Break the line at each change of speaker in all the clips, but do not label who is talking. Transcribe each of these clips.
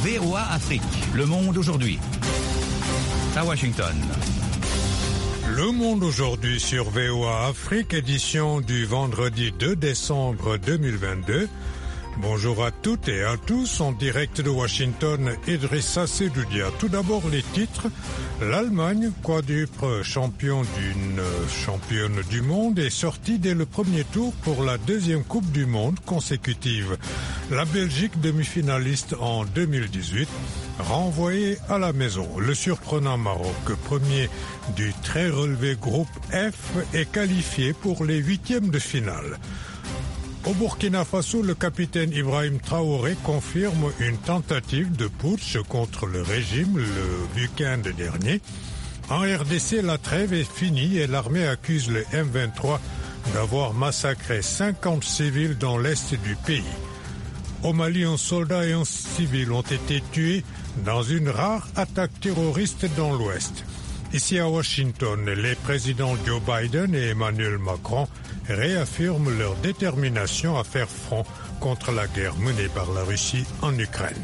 VOA Afrique, Le Monde aujourd'hui. À Washington.
Le Monde aujourd'hui sur VOA Afrique, édition du vendredi 2 décembre 2022. Bonjour à toutes et à tous, en direct de Washington, Idrissa Sedoudia. Tout d'abord les titres. L'Allemagne, quadruple championne du monde, est sortie dès le premier tour pour la deuxième Coupe du Monde consécutive. La Belgique, demi-finaliste en 2018, renvoyée à la maison. Le surprenant Maroc, premier du très relevé groupe F, est qualifié pour les huitièmes de finale. Au Burkina Faso, le capitaine Ibrahim Traoré confirme une tentative de putsch contre le régime le week-end dernier. En RDC, la trêve est finie et l'armée accuse le M23 d'avoir massacré 50 civils dans l'est du pays. Au Mali, un soldat et un civil ont été tués dans une rare attaque terroriste dans l'ouest. Ici à Washington, les présidents Joe Biden et Emmanuel Macron réaffirment leur détermination à faire front contre la guerre menée par la Russie en Ukraine.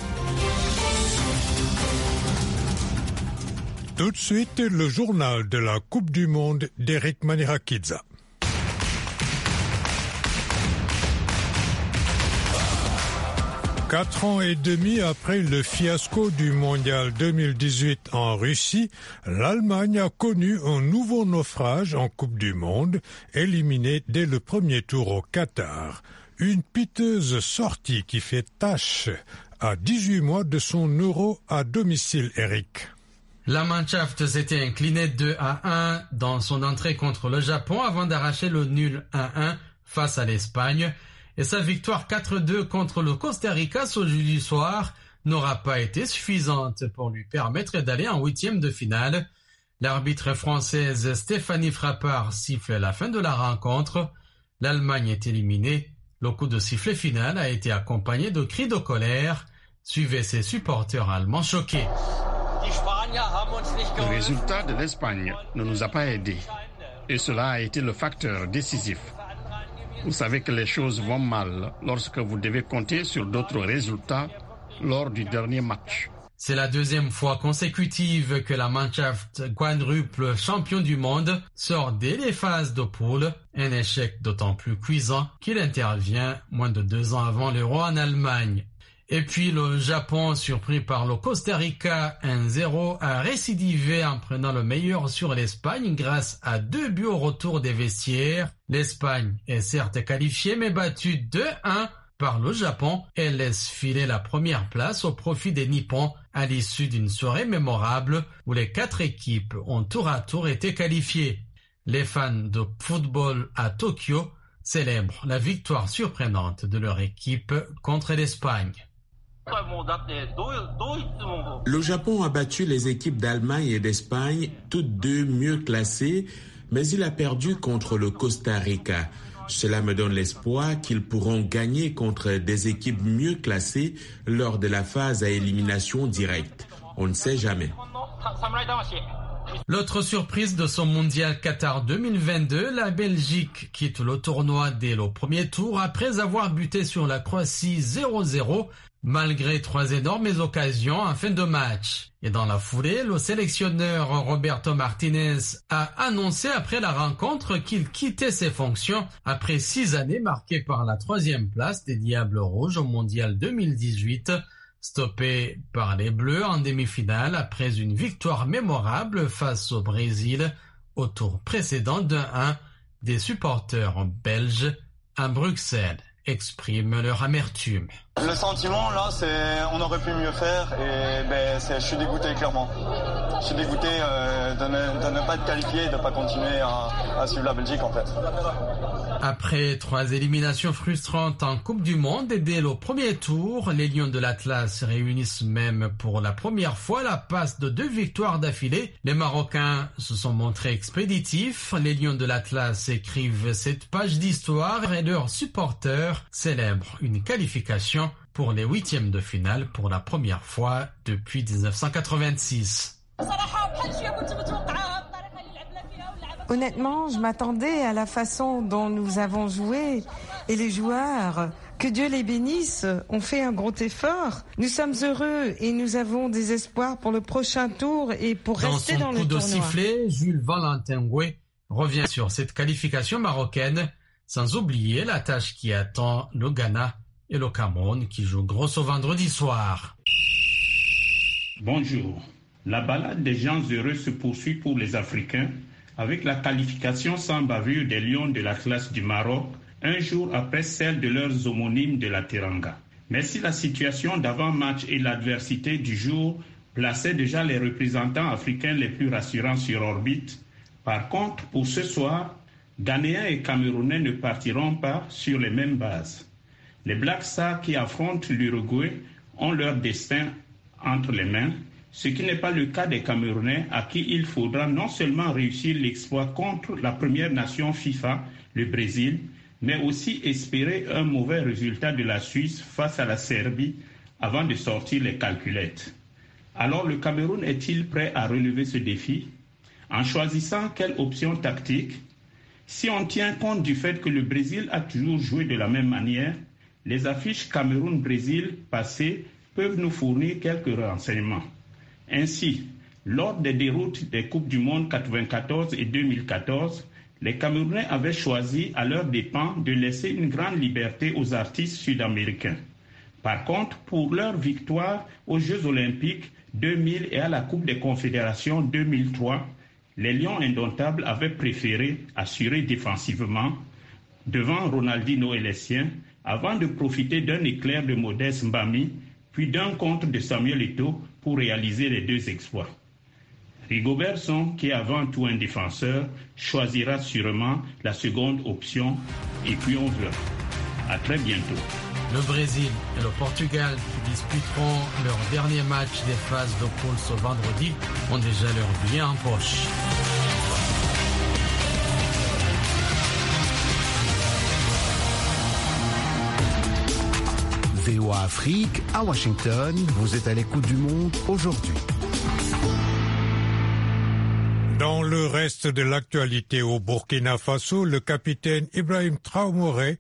Tout de suite, le journal de la Coupe du Monde d'Eric Manirakidza. Quatre ans et demi après le fiasco du Mondial 2018 en Russie, l'Allemagne a connu un nouveau naufrage en Coupe du Monde, éliminée dès le premier tour au Qatar. Une piteuse sortie qui fait tache à 18 mois de son Euro à domicile, Eric.
La Mannschaft s'était inclinée 2-1 dans son entrée contre le Japon avant d'arracher le nul 1-1 face à l'Espagne. Et sa victoire 4-2 contre le Costa Rica ce jeudi soir n'aura pas été suffisante pour lui permettre d'aller en huitième de finale. L'arbitre française Stéphanie Frappard siffle la fin de la rencontre. L'Allemagne est éliminée. Le coup de sifflet final a été accompagné de cris de colère. Suivez ses supporters allemands choqués.
Le résultat de l'Espagne ne nous a pas aidés. Et cela a été le facteur décisif. Vous savez que les choses vont mal lorsque vous devez compter sur d'autres résultats lors du dernier match.
C'est la deuxième fois consécutive que la Mannschaft, quadruple champion du monde, sort dès les phases de poule. Un échec d'autant plus cuisant qu'il intervient moins de 2 ans avant l'Euro en Allemagne. Et puis le Japon, surpris par le Costa Rica 1-0, a récidivé en prenant le meilleur sur l'Espagne grâce à 2 buts au retour des vestiaires. L'Espagne est certes qualifiée mais battue 2-1 par le Japon et laisse filer la première place au profit des Nippons à l'issue d'une soirée mémorable où les 4 équipes ont tour à tour été qualifiées. Les fans de football à Tokyo célèbrent la victoire surprenante de leur équipe contre l'Espagne.
Le Japon a battu les équipes d'Allemagne et d'Espagne, toutes deux mieux classées, mais il a perdu contre le Costa Rica. Cela me donne l'espoir qu'ils pourront gagner contre des équipes mieux classées lors de la phase à élimination directe. On ne sait jamais.
L'autre surprise de son mondial Qatar 2022, la Belgique quitte le tournoi dès le premier tour après avoir buté sur la Croatie 0-0. Malgré 3 énormes occasions en fin de match. Et dans la foulée, le sélectionneur Roberto Martinez a annoncé après la rencontre qu'il quittait ses fonctions après 6 années marquées par la 3e place des Diables Rouges au Mondial 2018, stoppé par les Bleus en demi-finale après une victoire mémorable face au Brésil au tour précédent de 1 des supporters belges à Bruxelles. Expriment leur amertume.
Le sentiment là, c'est on aurait pu mieux faire et je suis dégoûté clairement. Je suis dégoûté de ne pas être qualifié et de ne pas continuer à suivre la Belgique en fait.
Après 3 éliminations frustrantes en Coupe du Monde et dès le premier tour, les Lions de l'Atlas réunissent même pour la première fois la passe de 2 victoires d'affilée. Les Marocains se sont montrés expéditifs. Les Lions de l'Atlas écrivent cette page d'histoire et leurs supporters célèbrent une qualification pour les 8e de finale pour la première fois depuis 1986.
Honnêtement, je m'attendais à la façon dont nous avons joué et les joueurs Que Dieu les bénisse, on fait un gros effort. Nous sommes heureux et nous avons des espoirs pour le prochain tour et pour rester dans le tournoi.
Dans son coup de sifflet, Jules Valentin Goué revient sur cette qualification marocaine, sans oublier la tâche qui attend le Ghana et le Cameroun qui jouent gros au vendredi soir.
Bonjour. La balade des gens heureux se poursuit pour les Africains avec la qualification sans bavure des Lions de l'Atlas du Maroc, un jour après celle de leurs homonymes de la Teranga. Mais si la situation d'avant-match et l'adversité du jour plaçaient déjà les représentants africains les plus rassurants sur orbite, par contre, pour ce soir, Ghanéens et Camerounais ne partiront pas sur les mêmes bases. Les Black Stars qui affrontent l'Uruguay ont leur destin entre les mains, ce qui n'est pas le cas des Camerounais à qui il faudra non seulement réussir l'exploit contre la première nation FIFA, le Brésil, mais aussi espérer un mauvais résultat de la Suisse face à la Serbie avant de sortir les calculettes. Alors le Cameroun est-il prêt à relever ce défi? En choisissant quelle option tactique? Si on tient compte du fait que le Brésil a toujours joué de la même manière, les affiches Cameroun-Brésil passées peuvent nous fournir quelques renseignements. Ainsi, lors des déroutes des Coupes du Monde 94 et 2014, les Camerounais avaient choisi à leurs dépens de laisser une grande liberté aux artistes sud-américains. Par contre, pour leur victoire aux Jeux Olympiques 2000 et à la Coupe des Confédérations 2003, les Lions indomptables avaient préféré assurer défensivement devant Ronaldinho et les siens avant de profiter d'un éclair de Modeste Mbami puis d'un contre de Samuel Eto'o pour réaliser les deux exploits. Rigobert Song, qui est avant tout un défenseur, choisira sûrement la seconde option et puis on verra. À très bientôt.
Le Brésil et le Portugal qui disputeront leur dernier match des phases de poule ce vendredi ont déjà leur billet en poche.
VOA Afrique, à Washington, vous êtes à l'écoute du monde aujourd'hui.
Dans le reste de l'actualité au Burkina Faso, le capitaine Ibrahim Traoré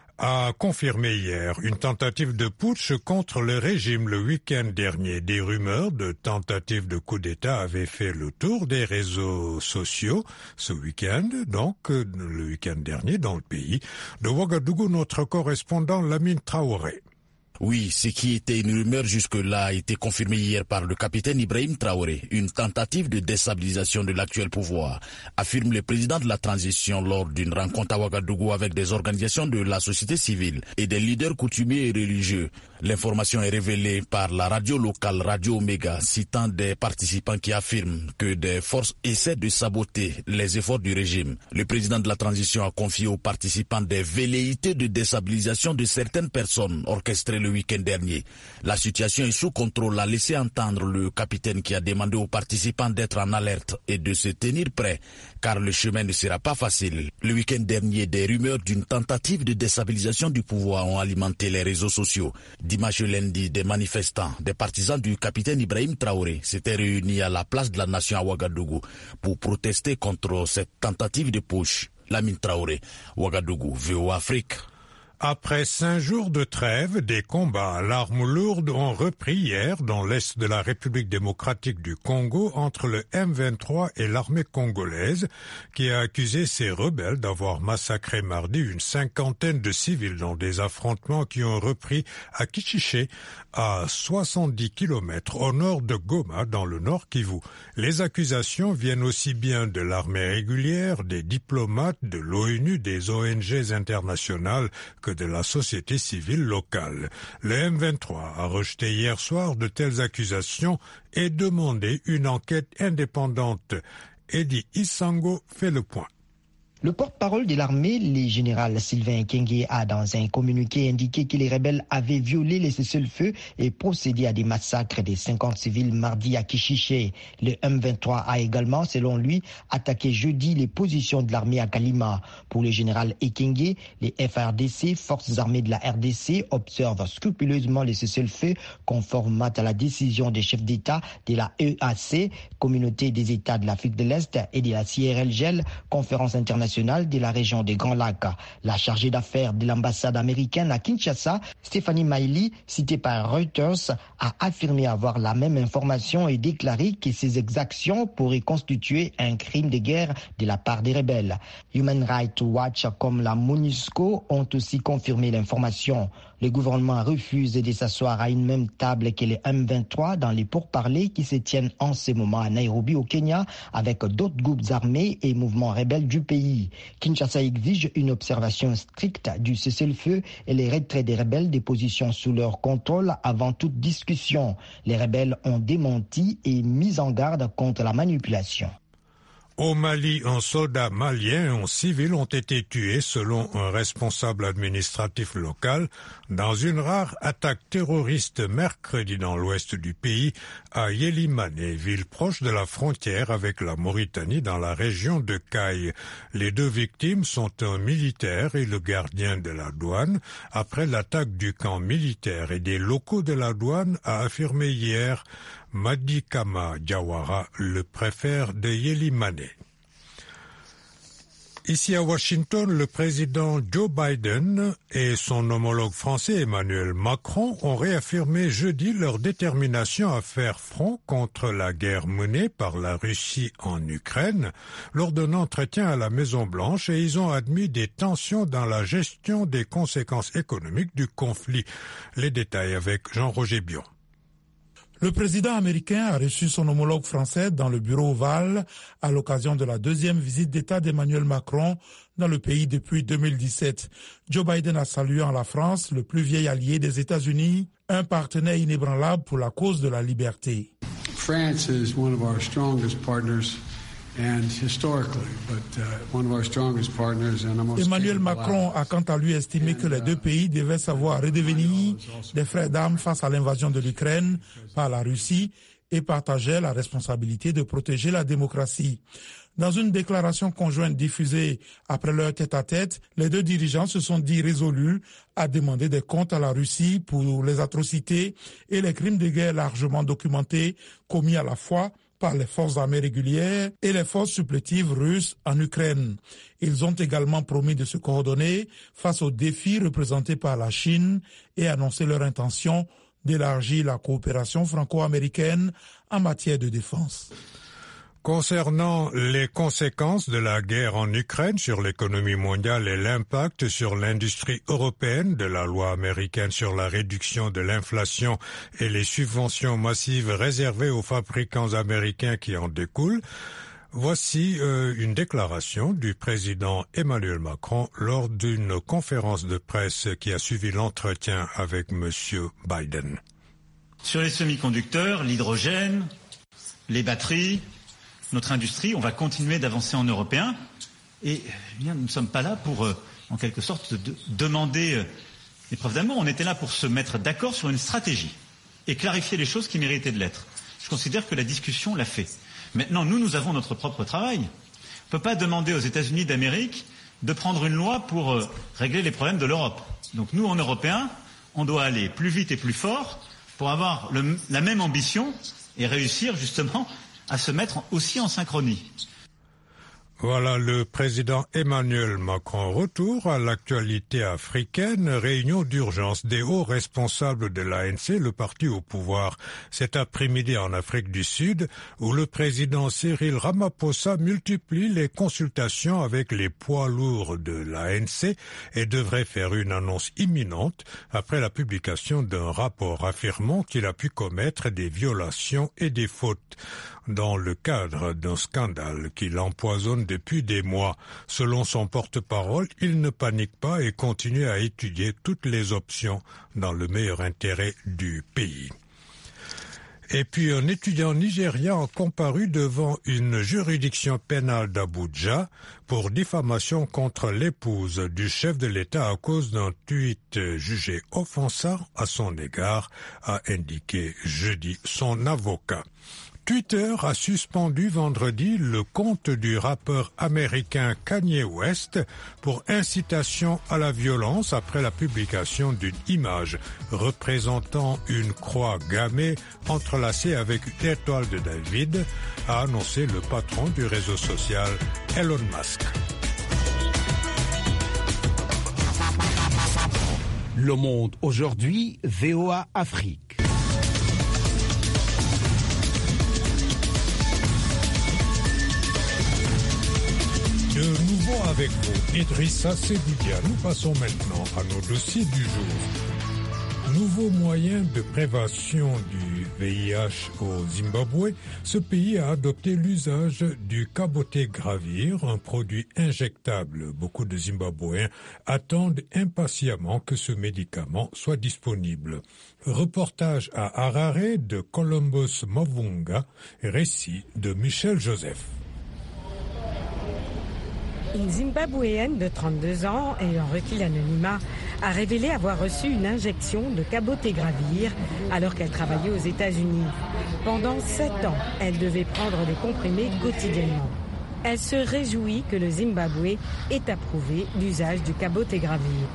a confirmé hier une tentative de putsch contre le régime le week-end dernier. Des rumeurs de tentatives de coup d'État avaient fait le tour des réseaux sociaux ce week-end, donc le week-end dernier dans le pays. De Ouagadougou, notre correspondant Lamine Traoré.
Oui, ce qui était une rumeur jusque-là a été confirmé hier par le capitaine Ibrahim Traoré, une tentative de déstabilisation de l'actuel pouvoir, affirme le président de la transition lors d'une rencontre à Ouagadougou avec des organisations de la société civile et des leaders coutumiers et religieux. L'information est révélée par la radio locale Radio Omega, citant des participants qui affirment que des forces essaient de saboter les efforts du régime. Le président de la transition a confié aux participants des velléités de déstabilisation de certaines personnes orchestrées le week-end dernier. La situation est sous contrôle, a laissé entendre le capitaine qui a demandé aux participants d'être en alerte et de se tenir prêts, car le chemin ne sera pas facile. Le week-end dernier, des rumeurs d'une tentative de déstabilisation du pouvoir ont alimenté les réseaux sociaux. Dimanche lundi, des manifestants, des partisans du capitaine Ibrahim Traoré s'étaient réunis à la place de la Nation à Ouagadougou pour protester contre cette tentative de putsch. Lamine Traoré, Ouagadougou, VOA Afrique.
Après 5 jours de trêve, des combats à l'arme lourde ont repris hier dans l'est de la République démocratique du Congo entre le M23 et l'armée congolaise, qui a accusé ces rebelles d'avoir massacré mardi une 50aine de civils dans des affrontements qui ont repris à Kichiché, à 70 km au nord de Goma, dans le Nord Kivu. Les accusations viennent aussi bien de l'armée régulière, des diplomates, de l'ONU, des ONG internationales que de la société civile locale. Le M23 a rejeté hier soir de telles accusations et demandé une enquête indépendante. Eddie Isango fait le point.
Le porte-parole de l'armée, le général Sylvain Ekenge, a dans un communiqué indiqué que les rebelles avaient violé les cessez-le-feu et procédé à des massacres des 50 civils mardi à Kichiché. Le M23 a également, selon lui, attaqué jeudi les positions de l'armée à Kalima. Pour le général Ekenge, les FARDC, forces armées de la RDC, observent scrupuleusement les cessez-le-feu conformément à la décision des chefs d'État de la EAC, Communauté des États de l'Afrique de l'Est, et de la CIRLGL, Conférence internationale internationale de la région des Grands Lacs. La chargée d'affaires de l'ambassade américaine à Kinshasa, Stephanie Miley, citée par Reuters, a affirmé avoir la même information et déclaré que ces exactions pourraient constituer un crime de guerre de la part des rebelles. Human Rights Watch comme la MONUSCO ont aussi confirmé l'information. Le gouvernement refuse de s'asseoir à une même table que les M23 dans les pourparlers qui se tiennent en ce moment à Nairobi au Kenya avec d'autres groupes armés et mouvements rebelles du pays. Kinshasa exige une observation stricte du cessez-le-feu et les retraits des rebelles des positions sous leur contrôle avant toute discussion. Les rebelles ont démenti et mis en garde contre la manipulation.
Au Mali, un soldat malien et un civil ont été tués selon un responsable administratif local dans une rare attaque terroriste mercredi dans l'ouest du pays à Yélimane, ville proche de la frontière avec la Mauritanie dans la région de Caille. Les deux victimes sont un militaire et le gardien de la douane après l'attaque du camp militaire et des locaux de la douane, a affirmé hier Madikama Diawara, le préfet de Yélimane. Ici à Washington, le président Joe Biden et son homologue français Emmanuel Macron ont réaffirmé jeudi leur détermination à faire front contre la guerre menée par la Russie en Ukraine lors d'un entretien à la Maison-Blanche, et ils ont admis des tensions dans la gestion des conséquences économiques du conflit. Les détails avec Jean-Roger Bion.
Le président américain a reçu son homologue français dans le bureau ovale à l'occasion de la deuxième visite d'État d'Emmanuel Macron dans le pays depuis 2017. Joe Biden a salué en la France, le plus vieil allié des États-Unis, un partenaire inébranlable pour la cause de la liberté.
France is one of our strongest partners.
Emmanuel Macron a quant à lui estimé que les deux pays devaient savoir redevenir des frères d'armes face à l'invasion de l'Ukraine par la Russie et partageaient la responsabilité de protéger la démocratie. Dans une déclaration conjointe diffusée après leur tête-à-tête, les deux dirigeants se sont dit résolus à demander des comptes à la Russie pour les atrocités et les crimes de guerre largement documentés commis à la fois par les forces armées régulières et les forces supplétives russes en Ukraine. Ils ont également promis de se coordonner face aux défis représentés par la Chine et annoncé leur intention d'élargir la coopération franco-américaine en matière de défense.
Concernant les conséquences de la guerre en Ukraine sur l'économie mondiale et l'impact sur l'industrie européenne de la loi américaine sur la réduction de l'inflation et les subventions massives réservées aux fabricants américains qui en découlent, voici une déclaration du président Emmanuel Macron lors d'une conférence de presse qui a suivi l'entretien avec M. Biden.
Sur les semi-conducteurs, l'hydrogène, les batteries, notre industrie, on va continuer d'avancer en européen et bien, nous ne sommes pas là pour, en quelque sorte, demander des preuves d'amour. On était là pour se mettre d'accord sur une stratégie et clarifier les choses qui méritaient de l'être. Je considère que la discussion l'a fait. Maintenant, nous avons notre propre travail. On ne peut pas demander aux États-Unis d'Amérique de prendre une loi pour régler les problèmes de l'Europe. Donc nous, en Européens, on doit aller plus vite et plus fort pour avoir la même ambition et réussir justement à se mettre aussi en synchronie.
Voilà le président Emmanuel Macron. Retour à l'actualité africaine, réunion d'urgence des hauts responsables de l'ANC, le parti au pouvoir, cet après-midi en Afrique du Sud, où le président Cyril Ramaphosa multiplie les consultations avec les poids lourds de l'ANC et devrait faire une annonce imminente après la publication d'un rapport affirmant qu'il a pu commettre des violations et des fautes dans le cadre d'un scandale qui l'empoisonne depuis des mois. Selon son porte-parole, il ne panique pas et continue à étudier toutes les options dans le meilleur intérêt du pays. Et puis un étudiant nigérian a comparu devant une juridiction pénale d'Abuja pour diffamation contre l'épouse du chef de l'État à cause d'un tweet jugé offensant à son égard, a indiqué jeudi son avocat. Twitter a suspendu vendredi le compte du rappeur américain Kanye West pour incitation à la violence après la publication d'une image représentant une croix gammée entrelacée avec une étoile de David, a annoncé le patron du réseau social Elon Musk.
Le Monde aujourd'hui, VOA Afrique.
De nouveau avec vous, Idrissa Sebidia. Nous passons maintenant à nos dossiers du jour. Nouveau moyen de prévention du VIH au Zimbabwe, ce pays a adopté l'usage du cabotegravir, un produit injectable. Beaucoup de Zimbabwéens attendent impatiemment que ce médicament soit disponible. Reportage à Harare de Columbus Mavunga, récit de Michel Joseph.
Une Zimbabwéenne de 32 ans, ayant requis l'anonymat, a révélé avoir reçu une injection de cabotegravir alors qu'elle travaillait aux États-Unis. Pendant 7 ans, elle devait prendre les comprimés quotidiennement. Elle se réjouit que le Zimbabwe ait approuvé l'usage du cabotegravir.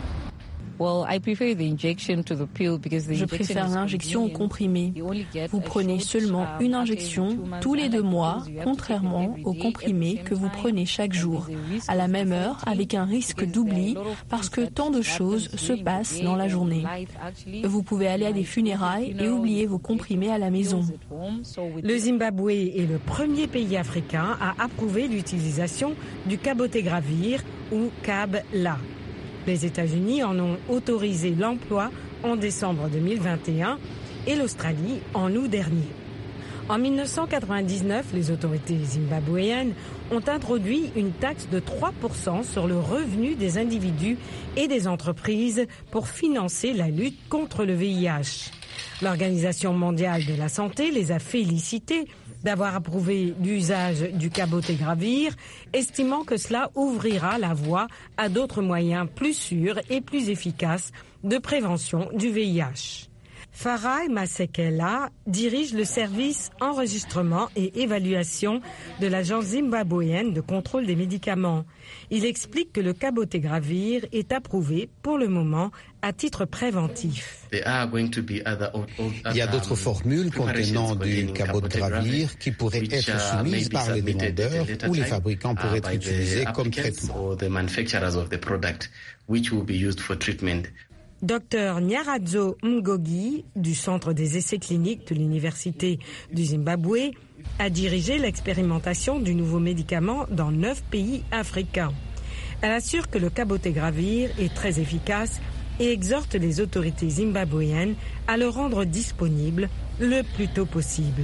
Je préfère l'injection au comprimé. Vous prenez seulement une injection tous les 2 mois, contrairement au comprimé que vous prenez chaque jour, à la même heure, avec un risque d'oubli, parce que tant de choses se passent dans la journée. Vous pouvez aller à des funérailles et oublier vos comprimés à la maison.
Le Zimbabwe est le premier pays africain à approuver l'utilisation du cabotegravir ou CAB-LA. Les États-Unis en ont autorisé l'emploi en décembre 2021 et l'Australie en août dernier. En 1999, les autorités zimbabwéennes ont introduit une taxe de 3% sur le revenu des individus et des entreprises pour financer la lutte contre le VIH. L'Organisation mondiale de la santé les a félicités d'avoir approuvé l'usage du cabotegravir, estimant que cela ouvrira la voie à d'autres moyens plus sûrs et plus efficaces de prévention du VIH. Farai Masekela dirige le service enregistrement et évaluation de l'Agence zimbabwéenne de contrôle des médicaments. Il explique que le cabotegravir est approuvé pour le moment à titre préventif.
Il y a d'autres formules contenant du cabotegravir qui pourraient être soumises par les demandeurs ou les fabricants pour être utilisés comme traitement.
Dr Nyaradzo Ngogi, du Centre des essais cliniques de l'Université du Zimbabwe, a dirigé l'expérimentation du nouveau médicament dans 9 pays africains. Elle assure que le cabotegravir est très efficace et exhorte les autorités zimbabwéennes à le rendre disponible le plus tôt possible.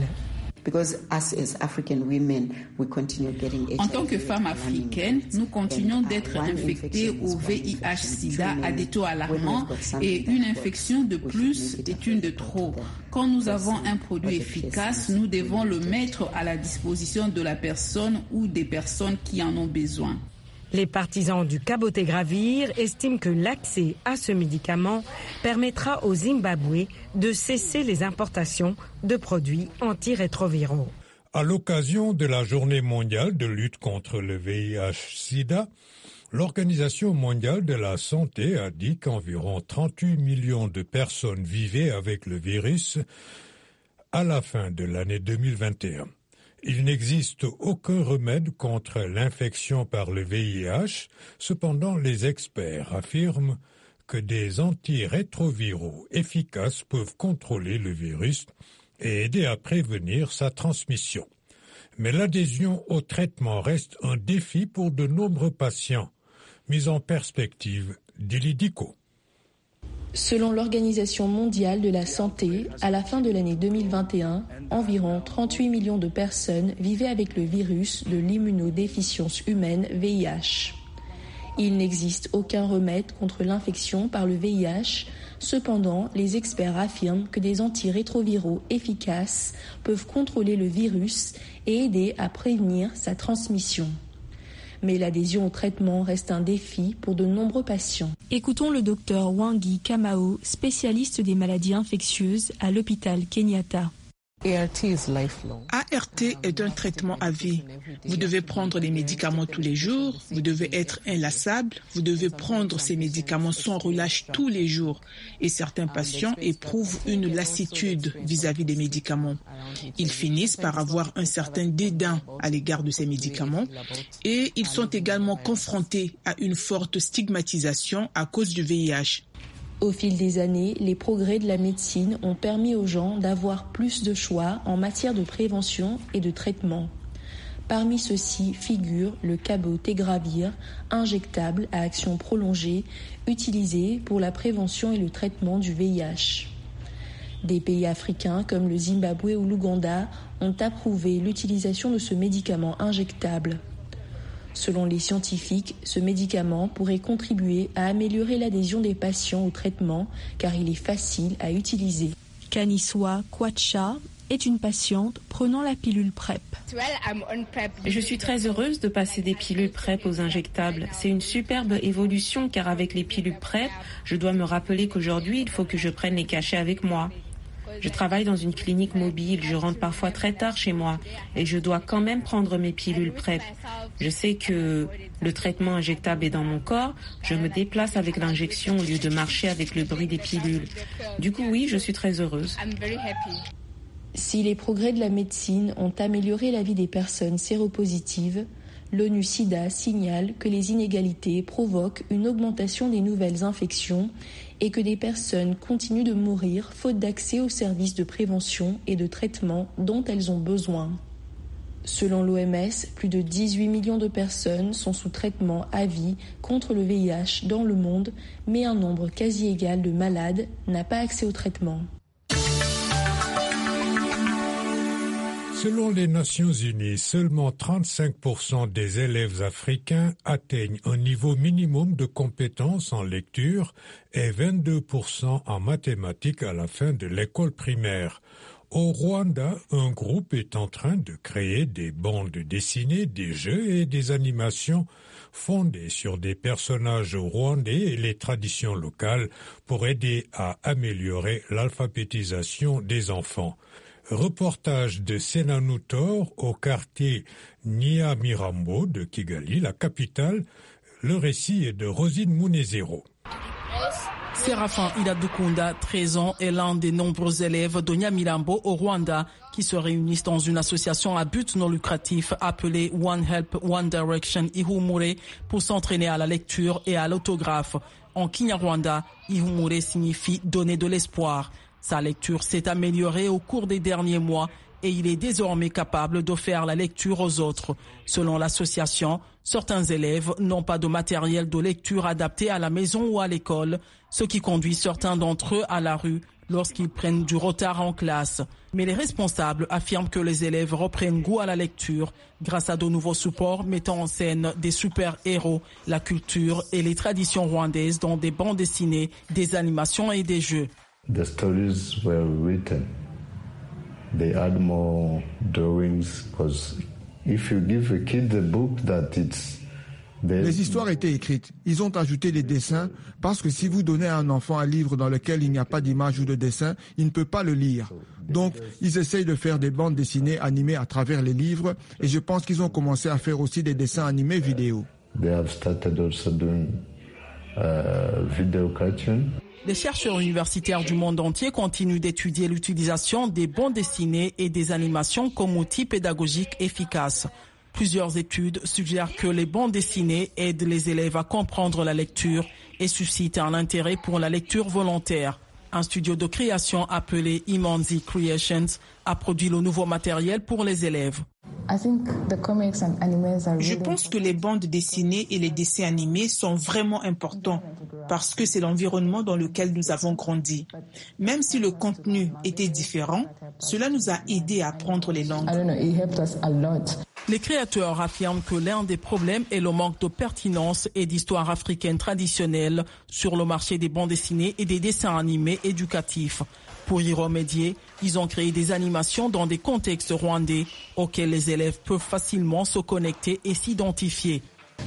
En tant que femmes africaines, nous continuons d'être infectées au VIH-Sida à des taux alarmants et une infection de plus est une de trop. Quand nous avons un produit efficace, nous devons le mettre à la disposition de la personne ou des personnes qui en ont besoin.
Les partisans du cabotegravir estiment que l'accès à ce médicament permettra au Zimbabwe de cesser les importations de produits antirétroviraux.
À l'occasion de la Journée mondiale de lutte contre le VIH-Sida, l'Organisation mondiale de la santé a dit qu'environ 38 millions de personnes vivaient avec le virus à la fin de l'année 2021. Il n'existe aucun remède contre l'infection par le VIH. Cependant, les experts affirment que des antirétroviraux efficaces peuvent contrôler le virus et aider à prévenir sa transmission. Mais l'adhésion au traitement reste un défi pour de nombreux patients. Mise en perspective d'Ilidico.
Selon l'Organisation mondiale de la santé, à la fin de l'année 2021, environ 38 millions de personnes vivaient avec le virus de l'immunodéficience humaine VIH. Il n'existe aucun remède contre l'infection par le VIH. Cependant, les experts affirment que des antirétroviraux efficaces peuvent contrôler le virus et aider à prévenir sa transmission. Mais l'adhésion au traitement reste un défi pour de nombreux patients. Écoutons le docteur Wangi Kamau, spécialiste des maladies infectieuses à l'hôpital Kenyatta.
ART est un traitement à vie. Vous devez prendre les médicaments tous les jours, vous devez être inlassable, vous devez prendre ces médicaments sans relâche tous les jours. Et certains patients éprouvent une lassitude vis-à-vis des médicaments. Ils finissent par avoir un certain dédain à l'égard de ces médicaments et ils sont également confrontés à une forte stigmatisation à cause du VIH.
Au fil des années, les progrès de la médecine ont permis aux gens d'avoir plus de choix en matière de prévention et de traitement. Parmi ceux-ci figure le cabotegravir, injectable à action prolongée, utilisé pour la prévention et le traitement du VIH. Des pays africains comme le Zimbabwe ou l'Ouganda ont approuvé l'utilisation de ce médicament injectable. Selon les scientifiques, ce médicament pourrait contribuer à améliorer l'adhésion des patients au traitement car il est facile à utiliser. Kaniswa Kwacha est une patiente prenant la pilule PrEP.
Je suis très heureuse de passer des pilules PrEP aux injectables. C'est une superbe évolution car avec les pilules PrEP, je dois me rappeler qu'aujourd'hui, il faut que je prenne les cachets avec moi. Je travaille dans une clinique mobile, je rentre parfois très tard chez moi et je dois quand même prendre mes pilules PrEP. Je sais que le traitement injectable est dans mon corps, je me déplace avec l'injection au lieu de marcher avec le bruit des pilules. Du coup, oui, je suis très heureuse.
Si les progrès de la médecine ont amélioré la vie des personnes séropositives, l'ONU-SIDA signale que les inégalités provoquent une augmentation des nouvelles infections et que des personnes continuent de mourir faute d'accès aux services de prévention et de traitement dont elles ont besoin. Selon l'OMS, plus de 18 millions de personnes sont sous traitement à vie contre le VIH dans le monde, mais un nombre quasi égal de malades n'a pas accès au traitement.
Selon les Nations Unies, seulement 35% des élèves africains atteignent un niveau minimum de compétences en lecture et 22% en mathématiques à la fin de l'école primaire. Au Rwanda, un groupe est en train de créer des bandes dessinées, des jeux et des animations fondées sur des personnages rwandais et les traditions locales pour aider à améliorer l'alphabétisation des enfants. Reportage de Senanutor au quartier Nyamirambo de Kigali, la capitale. Le récit est de Rosine Munezero.
Séraphin Iladukunda, 13 ans, est l'un des nombreux élèves de Nyamirambo au Rwanda qui se réunissent dans une association à but non lucratif appelée One Help, One Direction Ihumure pour s'entraîner à la lecture et à l'autographe. En Kinyarwanda, Ihumure signifie donner de l'espoir. Sa lecture s'est améliorée au cours des derniers mois et il est désormais capable de faire la lecture aux autres. Selon l'association, certains élèves n'ont pas de matériel de lecture adapté à la maison ou à l'école, ce qui conduit certains d'entre eux à la rue lorsqu'ils prennent du retard en classe. Mais les responsables affirment que les élèves reprennent goût à la lecture grâce à de nouveaux supports mettant en scène des super-héros, la culture et les traditions rwandaises dans des bandes dessinées, des animations et des jeux.
The stories were written. They add more drawings because if you give a kid a book that it's
Les histoires étaient écrites. Ils ont ajouté des dessins parce que si vous donnez à un enfant un livre dans lequel il n'y a pas d'image ou de dessin, il ne peut pas le lire. Donc, ils essayent de faire des bandes dessinées animées à travers les livres et je pense qu'ils ont commencé à faire aussi des dessins animés vidéo.
They have started also doing video cartoon.
Les chercheurs universitaires du monde entier continuent d'étudier l'utilisation des bandes dessinées et des animations comme outil pédagogique efficace. Plusieurs études suggèrent que les bandes dessinées aident les élèves à comprendre la lecture et suscitent un intérêt pour la lecture volontaire. Un studio de création appelé Imanzi Creations a produit le nouveau matériel pour les élèves.
Je pense que les bandes dessinées et les dessins animés sont vraiment importants parce que c'est l'environnement dans lequel nous avons grandi. Même si le contenu était différent, cela nous a aidés à apprendre les langues.
Les créateurs affirment que l'un des problèmes est le manque de pertinence et d'histoire africaine traditionnelle sur le marché des bandes dessinées et des dessins animés éducatifs. Pour y remédier, ils ont créé des animations dans des contextes rwandais auxquels les élèves peuvent facilement se connecter et s'identifier.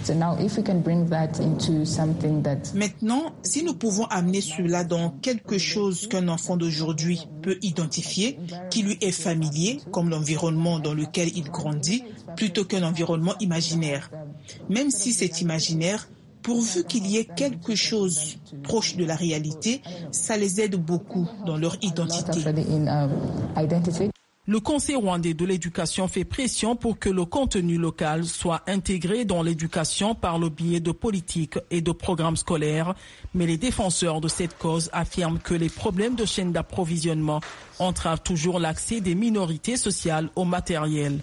Maintenant, si nous pouvons amener cela dans quelque chose qu'un enfant d'aujourd'hui peut identifier, qui lui est familier, comme l'environnement dans lequel il grandit, plutôt qu'un environnement imaginaire. Même si c'est imaginaire, pourvu qu'il y ait quelque chose proche de la réalité, ça les aide beaucoup dans leur identité.
Le Conseil rwandais de l'éducation fait pression pour que le contenu local soit intégré dans l'éducation par le biais de politiques et de programmes scolaires. Mais les défenseurs de cette cause affirment que les problèmes de chaîne d'approvisionnement entravent toujours l'accès des minorités sociales au matériel.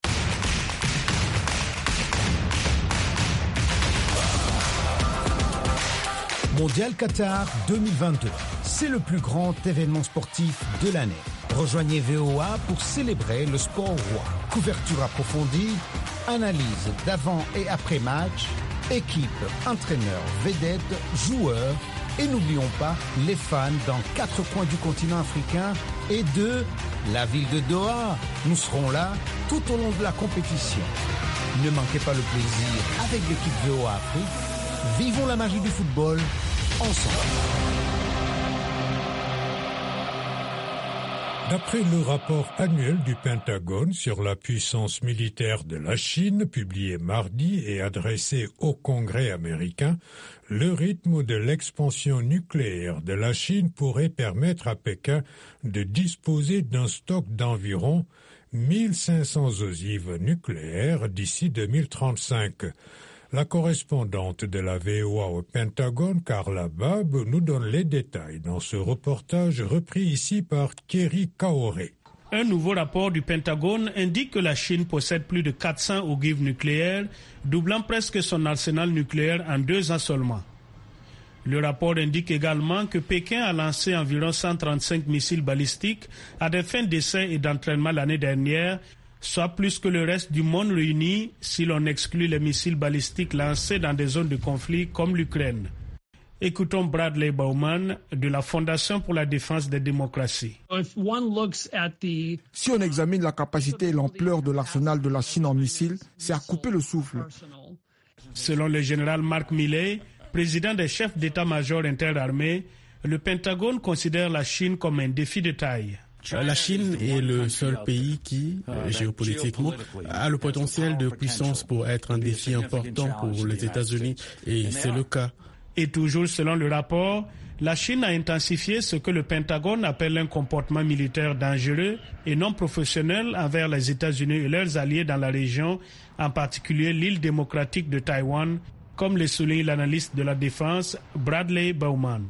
Mondial Qatar 2022, c'est le plus grand événement sportif de l'année. Rejoignez VOA pour célébrer le sport roi. Couverture approfondie, analyse d'avant et après match, équipe, entraîneurs, vedettes, joueurs et n'oublions pas les fans dans 4 coins du continent africain et de la ville de Doha. Nous serons là tout au long de la compétition. Ne manquez pas le plaisir avec l'équipe VOA Afrique. Vivons la magie du football ensemble.
D'après le rapport annuel du Pentagone sur la puissance militaire de la Chine, publié mardi et adressé au Congrès américain, le rythme de l'expansion nucléaire de la Chine pourrait permettre à Pékin de disposer d'un stock d'environ 1500 ogives nucléaires d'ici 2035. La correspondante de la VOA au Pentagone, Carla Babb, nous donne les détails dans ce reportage repris ici par Thierry Kaoré.
Un nouveau rapport du Pentagone indique que la Chine possède plus de 400 ogives nucléaires, doublant presque son arsenal nucléaire en 2 ans seulement. Le rapport indique également que Pékin a lancé environ 135 missiles balistiques à des fins d'essai et d'entraînement l'année dernière, soit plus que le reste du monde réuni si l'on exclut les missiles balistiques lancés dans des zones de conflit comme l'Ukraine. Écoutons Bradley Bowman de la Fondation pour la défense des démocraties.
Si on examine la capacité et l'ampleur de l'arsenal de la Chine en missiles, c'est à couper le souffle.
Selon le général Mark Milley, président des chefs d'état-major interarmés, le Pentagone considère la Chine comme un défi de taille.
La Chine est le seul pays qui, géopolitiquement, a le potentiel de puissance pour être un défi important pour les États-Unis, et c'est le cas.
Et toujours selon le rapport, la Chine a intensifié ce que le Pentagone appelle un comportement militaire dangereux et non professionnel envers les États-Unis et leurs alliés dans la région, en particulier l'île démocratique de Taïwan, comme le souligne l'analyste de la défense Bradley Bowman.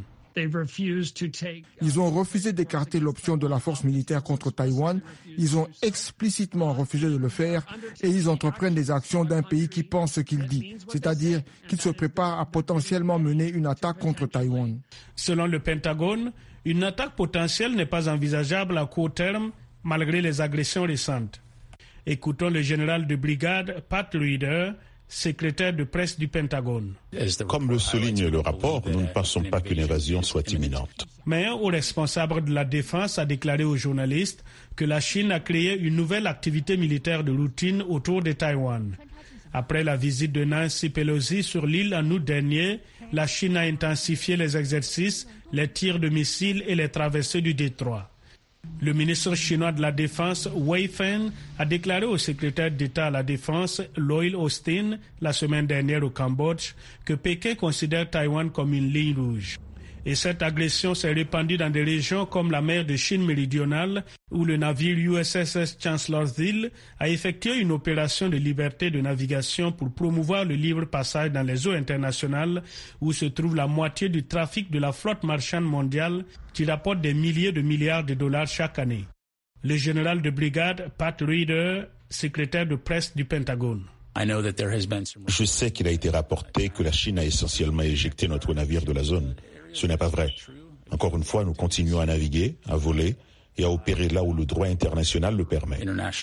Ils ont refusé d'écarter l'option de la force militaire contre Taïwan. Ils ont explicitement refusé de le faire et ils entreprennent des actions d'un pays qui pense ce qu'il dit, c'est-à-dire qu'il se prépare à potentiellement mener une attaque contre Taïwan.
Selon le Pentagone, une attaque potentielle n'est pas envisageable à court terme malgré les agressions récentes. Écoutons le général de brigade Pat Reeder, secrétaire de presse du Pentagone.
Comme le souligne le rapport, nous ne pensons pas qu'une invasion soit imminente.
Mais un haut responsable de la défense a déclaré aux journalistes que la Chine a créé une nouvelle activité militaire de routine autour de Taïwan. Après la visite de Nancy Pelosi sur l'île en août dernier, la Chine a intensifié les exercices, les tirs de missiles et les traversées du détroit. Le ministre chinois de la Défense, Wei Fen, a déclaré au secrétaire d'État à la Défense, Lloyd Austin, la semaine dernière au Cambodge, que Pékin considère Taïwan comme une ligne rouge. Et cette agression s'est répandue dans des régions comme la mer de Chine méridionale, où le navire USS Chancellorsville a effectué une opération de liberté de navigation pour promouvoir le libre passage dans les eaux internationales, où se trouve la moitié du trafic de la flotte marchande mondiale, qui rapporte des milliers de milliards de dollars chaque année. Le général de brigade Pat Reeder, secrétaire de presse du Pentagone.
Je sais qu'il a été rapporté que la Chine a essentiellement éjecté notre navire de la zone. Ce n'est pas vrai. Encore une fois, nous continuons à naviguer, à voler et à opérer là où le droit international le permet.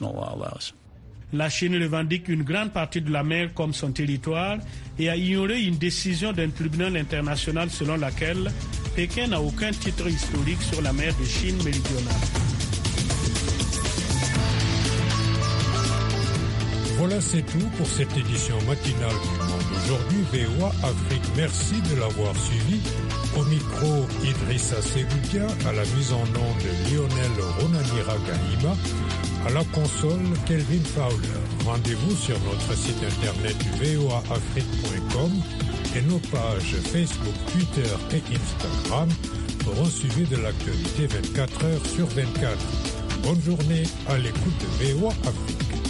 La Chine revendique une grande partie de la mer comme son territoire et a ignoré une décision d'un tribunal international selon laquelle Pékin n'a aucun titre historique sur la mer de Chine méridionale.
Voilà, c'est tout pour cette édition matinale du Monde Aujourd'hui. VOA Afrique, merci de l'avoir suivi. Au micro, Idrissa Seloudia, à la mise en onde de Lionel Ronanira Gahima, à la console Kelvin Fowler. Rendez-vous sur notre site internet voaafrique.com et nos pages Facebook, Twitter et Instagram pour un suivi de l'actualité 24 heures sur 24. bonne journée à l'écoute de VOA Afrique.